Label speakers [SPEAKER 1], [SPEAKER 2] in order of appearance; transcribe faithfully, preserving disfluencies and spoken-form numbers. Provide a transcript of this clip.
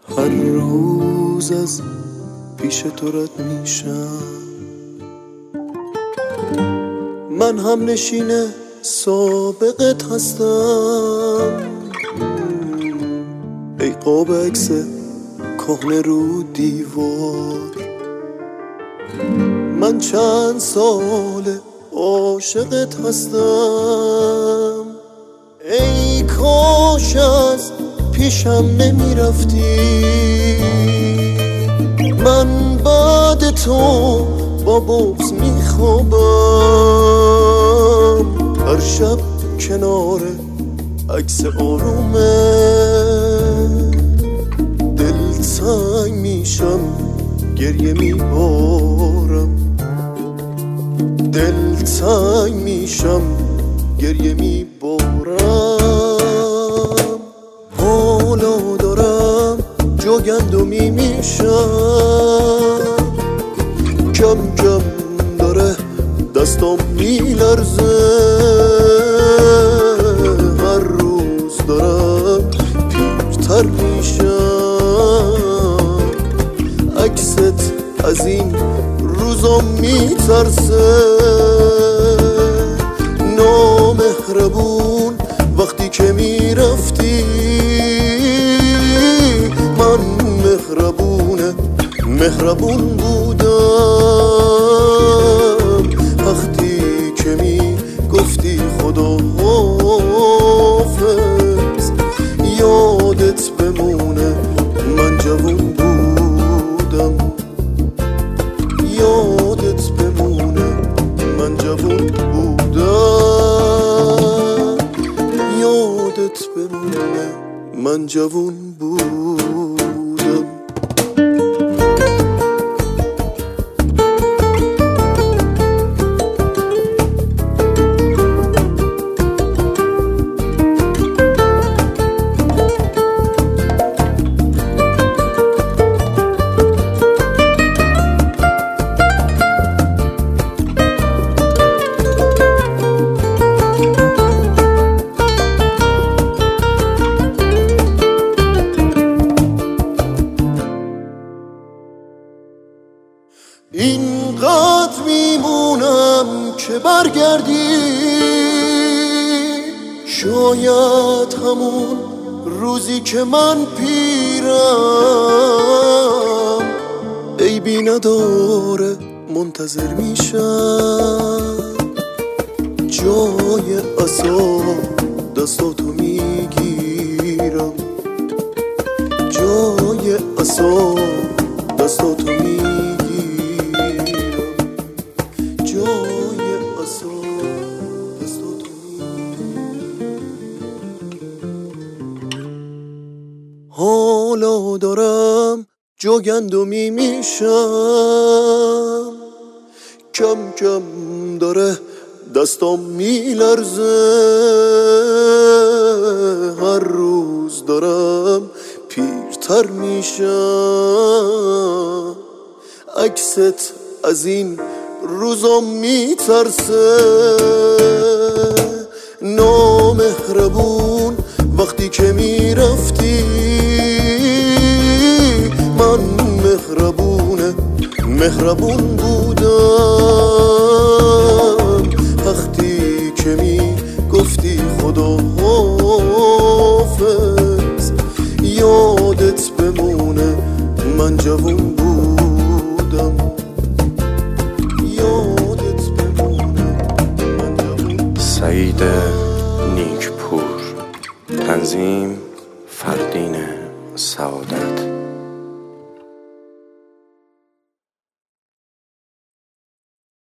[SPEAKER 1] هر روز از پیش تو رد میشم، من هم نشینه سابقت هستم. ای قاب عکس کهنه رو دیوار، من چند ساله عاشقت هستم. ای کاش از پیشم نمی رفتی، من بعد تو با بغض می خوابم. هر شب کنار عکس آرومه دلتنگ میشم، گریه می بارم. دلتنگ میشم، گریه می بارم. حالا دارم جوگندمی میشم، کم کم داره دستام میلرزه. هر روز دارم پیرتر میشم، عکست از این روزام میترسه. نامهربون وقتی که میرفتی، من مهربونه مهربون بودم. وقتی که میگفتی خدا حافظ، یادت بمونه من جوون بودم. یادت بمونه من جوون بودم. یادت بمونه من جوون بودم. اینقدر میمونم که برگردی، شاید همون روزی که من پیرم عیبی نداره منتظر میشم. جای عصا دستاتو میگیرم، جای عصا دستاتو میگیرم. حالا دارم جوگندمی میشم، کم کم داره دستام میلرزه. هر روز دارم پیرتر میشم، عکست از این روزام میترسه. نامهربون وقتی که میرفتی، من مهربونه مهربون بودم. وقتی که میگفتی خدا حافظ، یادت بمونه من جوون بودم. یادت بمونه من جوون.
[SPEAKER 2] سعید نیکپور. تنظیم فردین سعادت.